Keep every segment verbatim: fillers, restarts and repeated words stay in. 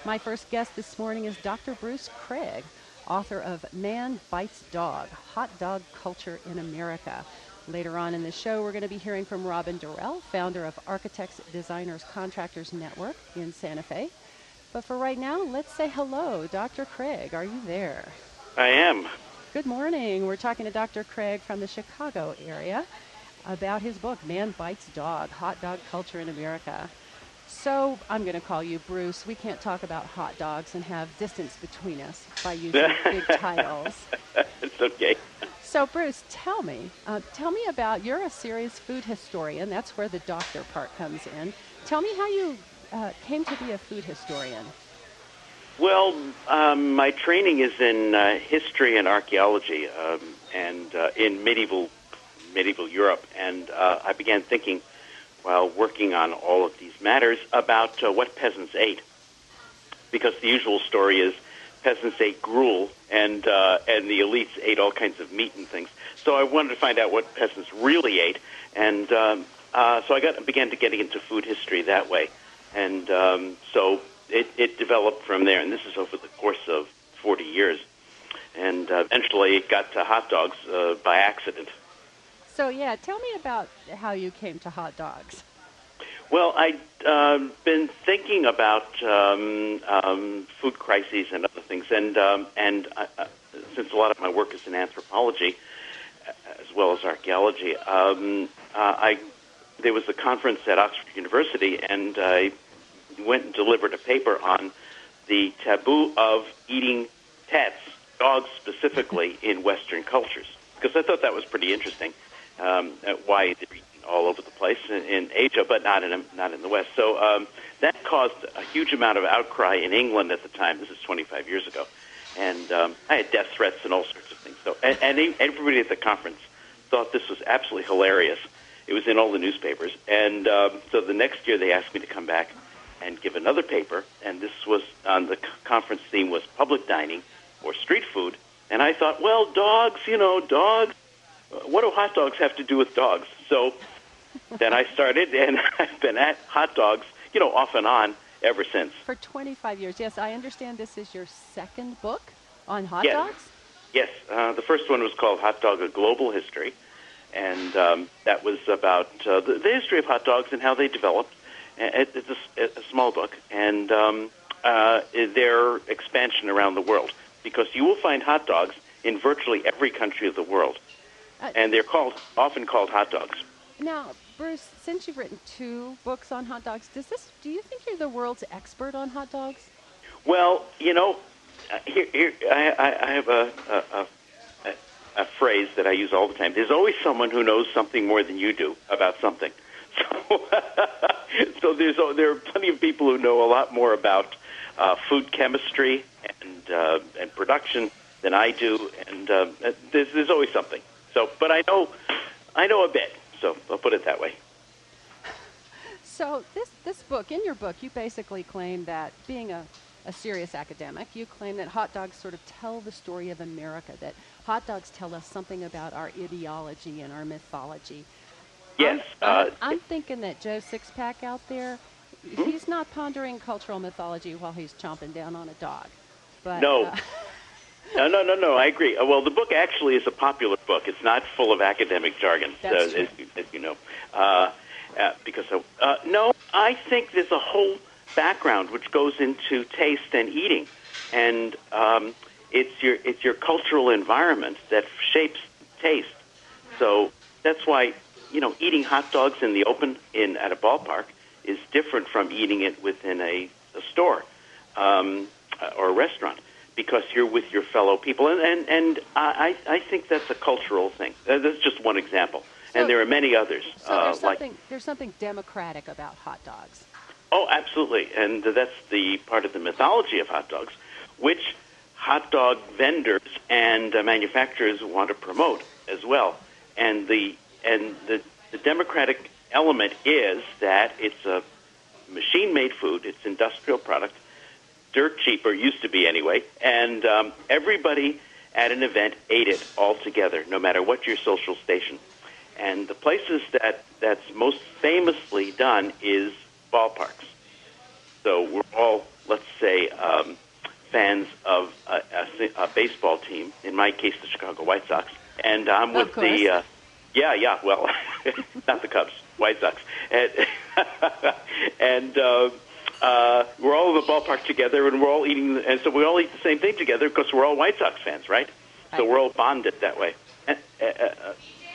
My first guest this morning is Doctor Bruce Craig, author of Man Bites Dog, Hot Dog Culture in America. Later on in the show, we're going to be hearing from Robin Durrell, founder of Architects, Designers, Contractors Network in Santa Fe. But for right now, let's say hello. Doctor Craig, are you there? I am. Good morning. We're talking to Doctor Craig from the Chicago area about his book, Man Bites Dog, Hot Dog Culture in America. So I'm going to call you Bruce. We can't talk about hot dogs and have distance between us by using big titles. It's okay. So Bruce, tell me, uh, tell me about, you're a serious food historian. That's where the doctor part comes in. Tell me how you uh, came to be a food historian. Well, um, my training is in uh, history and archaeology, um, and uh, in medieval medieval Europe, and uh, I began thinking, while working on all of these matters, about uh, what peasants ate, because the usual story is peasants ate gruel, and uh, and the elites ate all kinds of meat and things. So I wanted to find out what peasants really ate, and um, uh, so I got began to getting into food history that way, and um, so. It, it developed from there, and this is over the course of forty years. And uh, eventually it got to hot dogs uh, by accident. So, yeah, tell me about how you came to hot dogs. Well, I'd uh, been thinking about um, um, food crises and other things, and, um, and uh, since a lot of my work is in anthropology, as well as archaeology, um, uh, I there was a conference at Oxford University, and I went and delivered a paper on the taboo of eating pets, dogs specifically, in Western cultures, because I thought that was pretty interesting. Um, why they're eaten all over the place in, in Asia, but not in not in the West. So um, that caused a huge amount of outcry in England at the time. This is twenty-five years ago, and um, I had death threats and all sorts of things. So and, and everybody at the conference thought this was absolutely hilarious. It was in all the newspapers, and um, so the next year they asked me to come back and give another paper, and this was on the conference theme was public dining or street food. And I thought, well, dogs, you know, dogs, what do hot dogs have to do with dogs? So then I started, and I've been at hot dogs, you know, off and on ever since. For twenty-five years, yes. I understand this is your second book on hot yes. dogs? Yes. Uh, the first one was called Hot Dog, A Global History, and um, that was about uh, the, the history of hot dogs and how they developed. It's a, a small book, and um, uh, their expansion around the world, because you will find hot dogs in virtually every country of the world, uh, and they're called often called hot dogs. Now, Bruce, since you've written two books on hot dogs, does this? Do you think you're the world's expert on hot dogs? Well, you know, here, here I, I have a, a, a, a phrase that I use all the time. There's always someone who knows something more than you do about something. So, so there's there are plenty of people who know a lot more about uh, food chemistry and uh, and production than I do, and uh, there's, there's always something. So, but I know I know a bit. So I'll put it that way. So this this book, in your book, you basically claim that being a, a serious academic, you claim that hot dogs sort of tell the story of America. That hot dogs tell us something about our ideology and our mythology. Yes. I'm, I'm, uh, I'm thinking that Joe Sixpack out there, hmm? he's not pondering cultural mythology while he's chomping down on a dog. But, no. Uh, no, no, no, no, I agree. Uh, well, the book actually is a popular book. It's not full of academic jargon, uh, as, you, as you know. Uh, uh, because, of, uh, no, I think there's a whole background which goes into taste and eating. And um, it's your it's your cultural environment that shapes taste. So that's why... You know, eating hot dogs in the open in at a ballpark is different from eating it within a, a store um, or a restaurant, because you're with your fellow people. And, and, and I, I think that's a cultural thing. That's just one example. So, and there are many others. So there's, uh, something, like, there's something democratic about hot dogs. Oh, absolutely. And that's the part of the mythology of hot dogs, which hot dog vendors and uh, manufacturers want to promote as well. And the And the, the democratic element is that it's a machine-made food. It's industrial product, dirt cheap, or used to be anyway. And um, everybody at an event ate it all together, no matter what your social station. And the places that that's most famously done is ballparks. So we're all let's say, um, fans of a, a, a baseball team, in my case, the Chicago White Sox, and I'm with the, uh, yeah, yeah, well, not the Cubs, White Sox, and, and uh, uh, we're all in the ballpark together, and we're all eating, and so we all eat the same thing together because we're all White Sox fans, right? So we're all bonded that way. Uh, uh,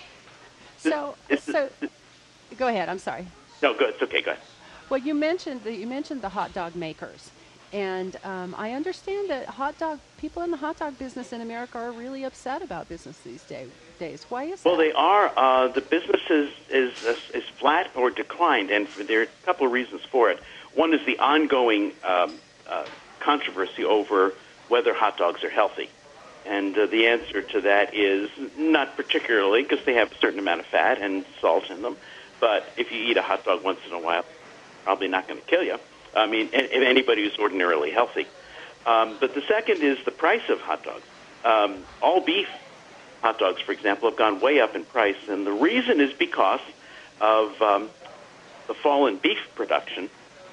so, this, so, this, go ahead. I'm sorry. No, good. It's okay. Go ahead. Well, you mentioned the, you mentioned the hot dog makers, and um, I understand that hot dog people in the hot dog business in America are really upset about business these day, days. Why is well, that? Well, they are. Uh, the business is, is is flat or declined, and there are a couple of reasons for it. One is the ongoing um, uh, controversy over whether hot dogs are healthy. And uh, the answer to that is not particularly, because they have a certain amount of fat and salt in them. But if you eat a hot dog once in a while, probably not going to kill you. I mean, and, and anybody who's ordinarily healthy. Um, but the second is the price of hot dogs. Um, all beef hot dogs, for example, have gone way up in price. And the reason is because of um, the fall in beef production.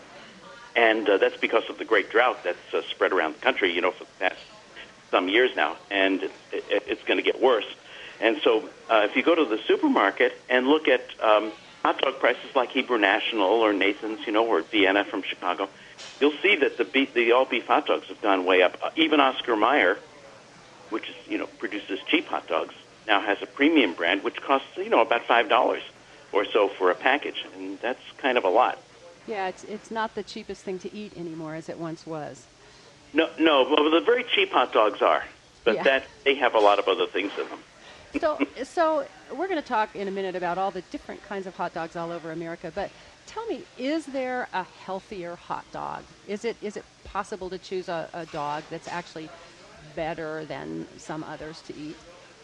And uh, that's because of the great drought that's uh, spread around the country, you know, for the past some years now, and it, it, it's going to get worse. And so uh, if you go to the supermarket and look at um, hot dog prices like Hebrew National or Nathan's, you know, or Vienna from Chicago, you'll see that the beef, the all-beef hot dogs have gone way up. Uh, even Oscar Mayer, which is, you know, produces cheap hot dogs, now has a premium brand which costs, you know, about five dollars or so for a package, and that's kind of a lot. Yeah, it's it's not the cheapest thing to eat anymore as it once was. No, no. Well, the very cheap hot dogs are, but yeah. that they have a lot of other things in them. So, so we're going to talk in a minute about all the different kinds of hot dogs all over America. But tell me, is there a healthier hot dog? Is it is it possible to choose a, a dog that's actually better than some others to eat?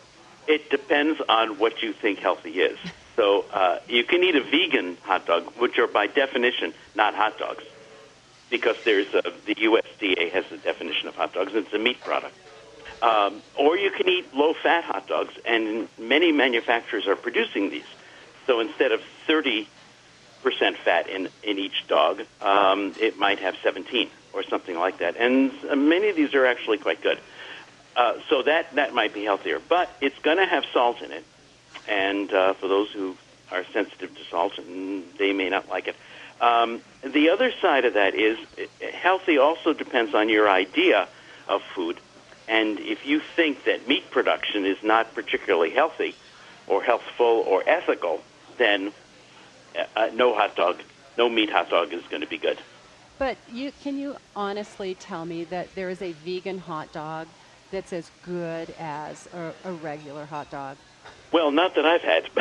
It depends on what you think healthy is. So uh, you can eat a vegan hot dog, which are by definition not hot dogs, because there's a, the U S D A has a definition of hot dogs, and it's a meat product. Um, or you can eat low-fat hot dogs, and many manufacturers are producing these. So instead of thirty percent fat in, in each dog, um, it might have seventeen or something like that. And many of these are actually quite good. Uh, so that, that might be healthier. But it's going to have salt in it, and uh, for those who are sensitive to salt, and they may not like it. Um, the other side of that is healthy also depends on your idea of food. And if you think that meat production is not particularly healthy or healthful or ethical, then uh, no hot dog, no meat hot dog is going to be good. But you, can you honestly tell me that there is a vegan hot dog that's as good as a, a regular hot dog? Well, not that I've had.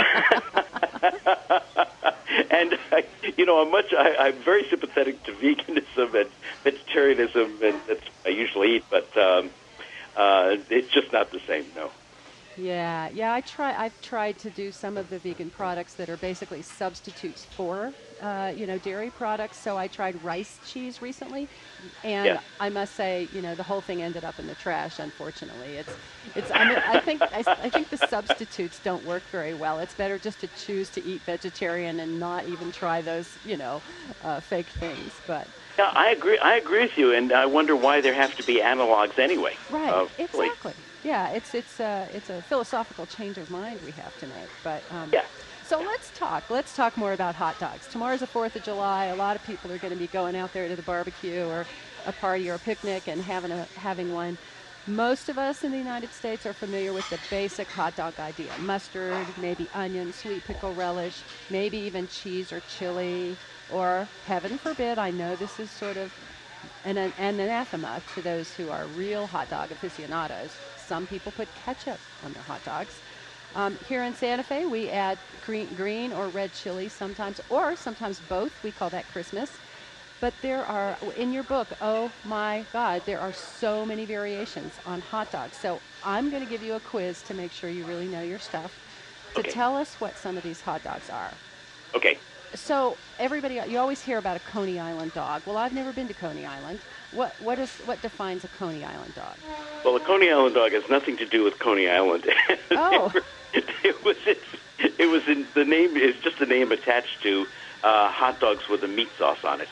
And, I, you know, I'm much. I, I'm very sympathetic to veganism and vegetarianism, and that's what I usually eat. But um, uh, it's just not the same. No. Yeah, yeah. I try. I've tried to do some of the vegan products that are basically substitutes for, uh, you know, dairy products. So I tried rice cheese recently, and yeah. I must say, you know, the whole thing ended up in the trash. Unfortunately, it's, it's. I, mean, I think, I, I think the substitutes don't work very well. It's better just to choose to eat vegetarian and not even try those, you know, uh, fake things. But. Yeah, I agree. I agree with you, and I wonder why there have to be analogs anyway. Right. Uh, exactly. Yeah, it's it's uh, it's a philosophical change of mind we have to make. But um, yeah. So let's talk. Let's talk more about hot dogs. Tomorrow's the fourth of July. A lot of people are going to be going out there to the barbecue or a party or a picnic and having a having one. Most of us in the United States are familiar with the basic hot dog idea: mustard, maybe onion, sweet pickle relish, maybe even cheese or chili, or heaven forbid, I know this is sort of an, an anathema to those who are real hot dog aficionados. Some people put ketchup on their hot dogs. Um, here in Santa Fe, we add green, green or red chili sometimes, or sometimes both. We call that Christmas. But there are, in your book, oh my God, there are so many variations on hot dogs. So I'm going to give you a quiz to make sure you really know your stuff, to okay. tell us what some of these hot dogs are. Okay. So everybody, you always hear about a Coney Island dog. Well, I've never been to Coney Island. What what is what defines a Coney Island dog? Well, a Coney Island dog has nothing to do with Coney Island. Oh. it was it, it was in the name is just a name attached to uh, hot dogs with a meat sauce on it,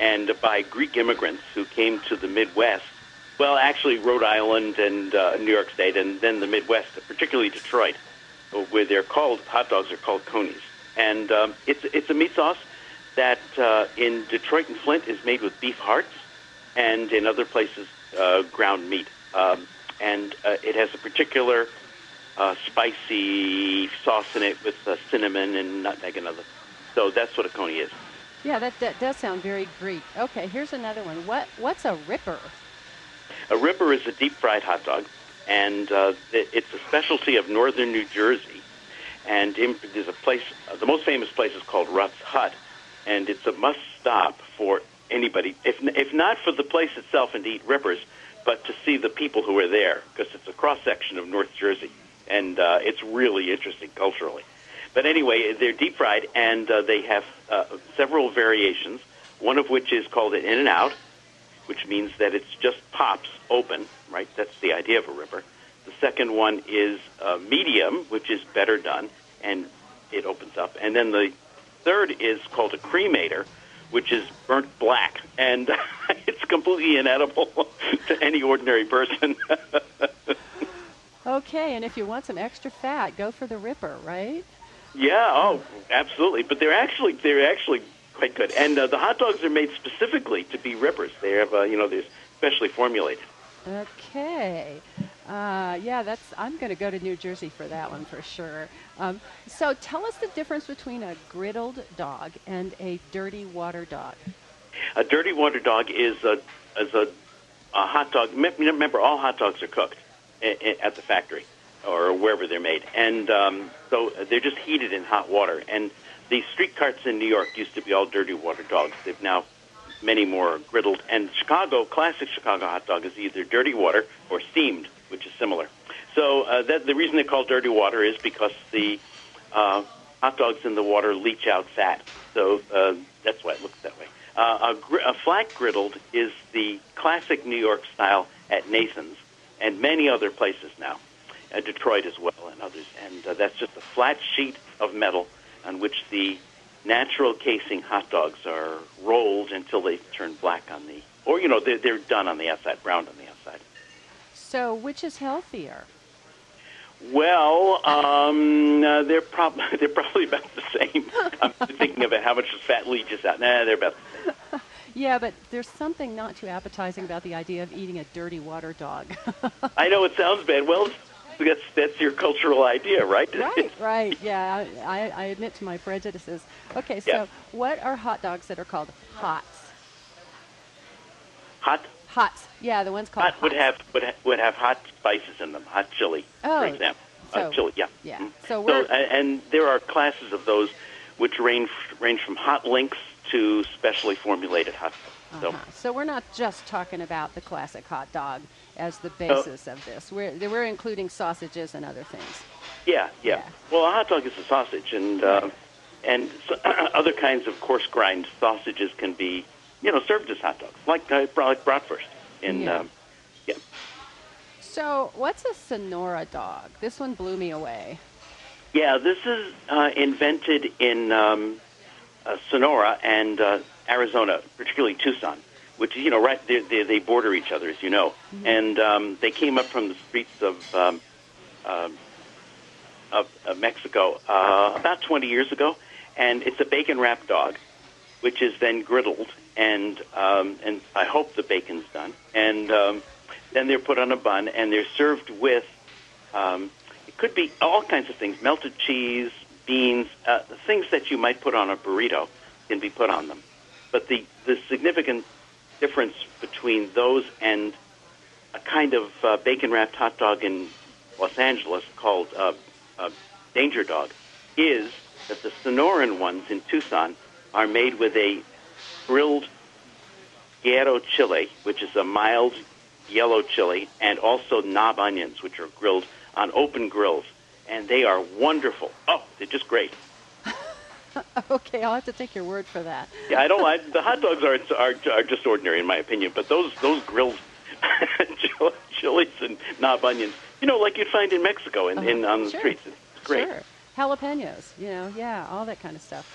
and by Greek immigrants who came to the Midwest. Well, actually, Rhode Island and uh, New York State, and then the Midwest, particularly Detroit, where they're called hot dogs are called conies. And um, it's it's a meat sauce that uh, in Detroit and Flint is made with beef hearts, and in other places uh, ground meat. Um, and uh, it has a particular uh, spicy sauce in it with uh, cinnamon and nutmeg and other. So that's what a coney is. Yeah, that, that does sound very Greek. Okay, here's another one. What What's a ripper? A ripper is a deep-fried hot dog, and uh, it, it's a specialty of northern New Jersey. And in, there's a place, uh, the most famous place is called Ruth's Hut, and it's a must-stop for anybody, if if not for the place itself and to eat rippers, but to see the people who are there, because it's a cross-section of North Jersey, and uh, it's really interesting culturally. But anyway, they're deep-fried, and uh, they have uh, several variations, one of which is called an In-N-Out, which means that it's just pops open, right? That's the idea of a ripper. The second one is uh, medium, which is better done, and it opens up. And then the third is called a cremator, which is burnt black, and it's completely inedible to any ordinary person. Okay, and if you want some extra fat, go for the ripper, right? Yeah, oh, absolutely. But they're actually they're actually quite good. And uh, the hot dogs are made specifically to be rippers. They have, uh, you know, they're specially formulated. Okay. Uh, yeah, that's. I'm going to go to New Jersey for that one for sure. Um, so tell us the difference between a griddled dog and a dirty water dog. A dirty water dog is a is a, a hot dog. Remember, all hot dogs are cooked at the factory or wherever they're made, and um, so they're just heated in hot water. And the street carts in New York used to be all dirty water dogs. They've now many more griddled. And Chicago, classic Chicago hot dog is either dirty water or steamed, which is similar. So uh, that, the reason they're called dirty water is because the uh, hot dogs in the water leach out fat. So uh, that's why it looks that way. Uh, a, gr- a flat griddled is the classic New York style at Nathan's and many other places now, uh, Detroit as well and others. And uh, that's just a flat sheet of metal on which the natural casing hot dogs are rolled until they turn black on the, or, you know, they're, they're done on the outside, browned on the outside. So which is healthier? Well, um, uh, they're, prob- they're probably about the same. I'm thinking about how much fat leaches out. Nah, they're about the same. Yeah, but there's something not too appetizing about the idea of eating a dirty water dog. I know it sounds bad. Well, that's that's your cultural idea, right? Right, right. Yeah, I, I admit to my prejudices. Okay, so yeah. What are hot dogs that are called hots? Hot? Hots. Yeah, the ones called hot. hots. would have would ha- would have hot spices in them. Hot chili, oh, for example. So, uh, chili, yeah. Yeah. Mm-hmm. So we're so, and there are classes of those which range range from hot links to specially formulated hot dogs. uh-huh. So, so we're not just talking about the classic hot dog as the basis of this. We're we're including sausages and other things. Yeah, yeah. Yeah. Well, a hot dog is a sausage, and uh, and so, other kinds of coarse grind sausages can be, you know, served as hot dogs, like uh, like bratwurst. In Yeah. um, yeah. So what's a Sonora dog? This one blew me away. Yeah, this is uh, invented in um, uh, Sonora and uh, Arizona, particularly Tucson, which, you know, right they, they, they border each other, as you know. Mm-hmm. And um, they came up from the streets of um, uh, of, of Mexico uh, about twenty years ago, and it's a bacon-wrapped dog, which is then griddled, and um, and I hope the bacon's done, and um, then they're put on a bun, and they're served with, um, it could be all kinds of things, melted cheese, beans, uh, things that you might put on a burrito can be put on them. But the, the significant difference between those and a kind of uh, bacon-wrapped hot dog in Los Angeles called uh, uh, Danger Dog is that the Sonoran ones in Tucson are made with a grilled guero chili, which is a mild yellow chili, and also knob onions, which are grilled on open grills. And they are wonderful. Oh, they're just great. Okay, I'll have to take your word for that. Yeah, I don't. I, the hot dogs are, are are just ordinary in my opinion, but those those grilled chilies and knob onions, you know, like you'd find in Mexico in, uh, in on the sure. streets, it's great. Sure, jalapenos, you know, yeah, all that kind of stuff.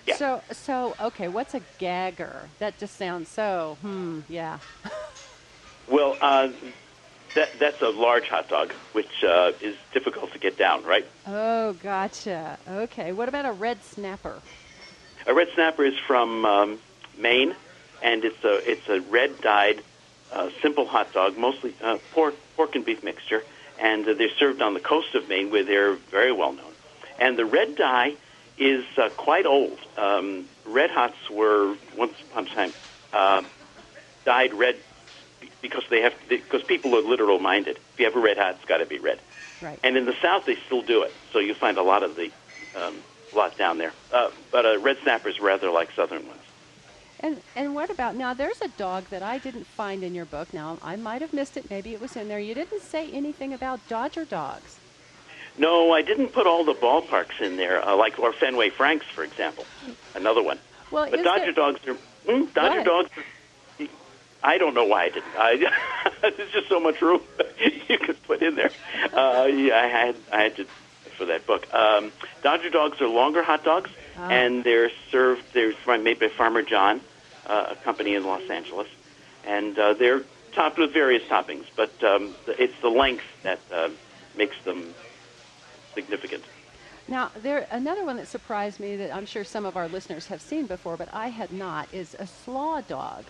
Yeah. So, so okay, what's a gagger? That just sounds so, hmm, yeah. Well, uh, that that's a large hot dog, which uh, is difficult to get down, right? Oh, gotcha. Okay, what about a red snapper? A red snapper is from um, Maine, and it's a it's a red dyed, uh, simple hot dog, mostly uh, pork pork and beef mixture, and uh, they're served on the coast of Maine, where they're very well known. And the red dye is uh, quite old. Um, red hots were once upon a time uh, dyed red because they have because people are literal minded. If you have a red hot, it's got to be red. Right. And in the South, they still do it. So you find a lot of the um, lot down there. Uh, but a red snapper is rather like Southern ones. And and what about now? There's a dog that I didn't find in your book. Now I might have missed it. Maybe it was in there. You didn't say anything about Dodger dogs. No, I didn't put all the ballparks in there, uh, like or Fenway Franks, for example, another one. Well, but is Dodger there, dogs are hmm, Dodger What? dogs. Are, I don't know why I didn't. I, there's just so much room you could put in there. Uh, yeah, I had I had to for that book. Um, Dodger dogs are longer hot dogs, Ah. and they're served. They're made by Farmer John, uh, a company in Los Angeles, and uh, they're topped with various toppings. But um, it's the length that uh, makes them significant. Now, there another one that surprised me that I'm sure some of our listeners have seen before, but I had not, is a slaw dog.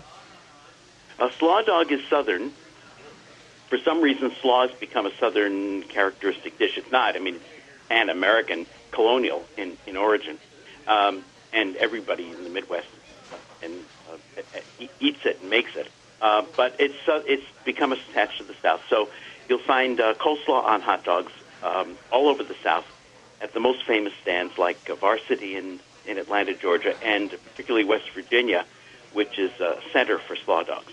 A slaw dog is Southern. For some reason, slaw has become a Southern characteristic dish. It's not. I mean, it's pan-American, colonial in, in origin. Um, and everybody in the Midwest and, uh, e- eats it and makes it. Uh, but it's uh, it's become attached to the South. So you'll find uh, coleslaw on hot dogs um, all over the South at the most famous stands like uh, Varsity in, in Atlanta, Georgia, and particularly West Virginia, which is a center for slaw dogs.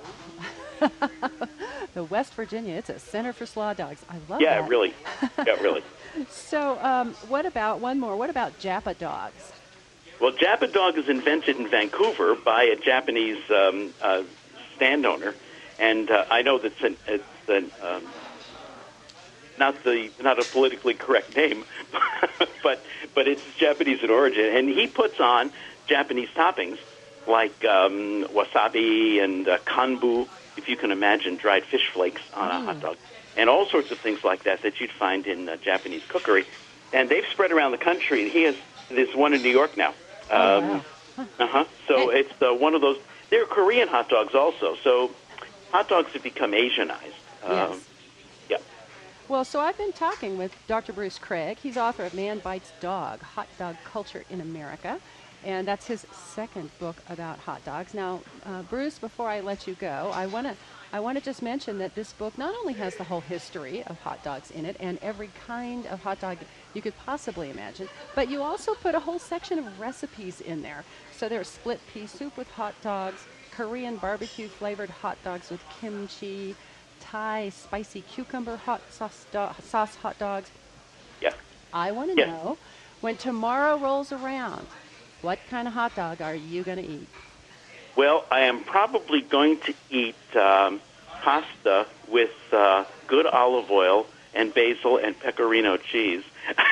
The West Virginia, it's a center for slaw dogs. I love Yeah, that. really. Yeah, really. So, um, what about one more? What about Japa dogs? Well, Japa Dog is invented in Vancouver by a Japanese um, uh, stand owner, and uh, I know that's an, it's an, um, not the not a politically correct name, but but it's Japanese in origin, and he puts on Japanese toppings like um, wasabi and uh, kanbu, if you can imagine dried fish flakes on Mm. a hot dog, and all sorts of things like that that you'd find in uh, Japanese cookery, and they've spread around the country. He has there's one in New York now. Oh, Um, wow. Uh-huh. So And- it's uh, one of those. They're Korean hot dogs also. So hot dogs have become Asianized. Um, Yes. Yeah. Well, so I've been talking with Doctor Bruce Craig. He's author of Man Bites Dog, Hot Dog Culture in America. And that's his second book about hot dogs. Now, uh, Bruce, before I let you go, I want to I want to just mention that this book not only has the whole history of hot dogs in it and every kind of hot dog you could possibly imagine, but you also put a whole section of recipes in there. So there's split pea soup with hot dogs, Korean barbecue flavored hot dogs with kimchi, Thai spicy cucumber hot sauce, do- sauce hot dogs. Yeah. I want to Yes. know, when tomorrow rolls around, what kind of hot dog are you going to eat? Well, I am probably going to eat um, pasta with uh, good olive oil and basil and pecorino cheese.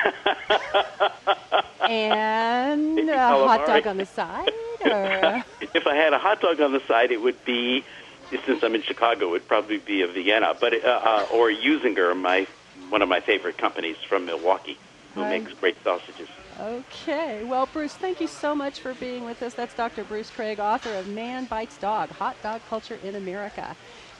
And Maybe a hot calamari. dog on the side? Or If I had a hot dog on the side, it would be, since I'm in Chicago, it would probably be a Vienna, but uh, uh, or Usinger, my one of my favorite companies from Milwaukee, who Hi. makes great sausages. Okay. Well, Bruce, thank you so much for being with us. That's Doctor Bruce Craig, author of Man Bites Dog, Hot Dog Culture in America.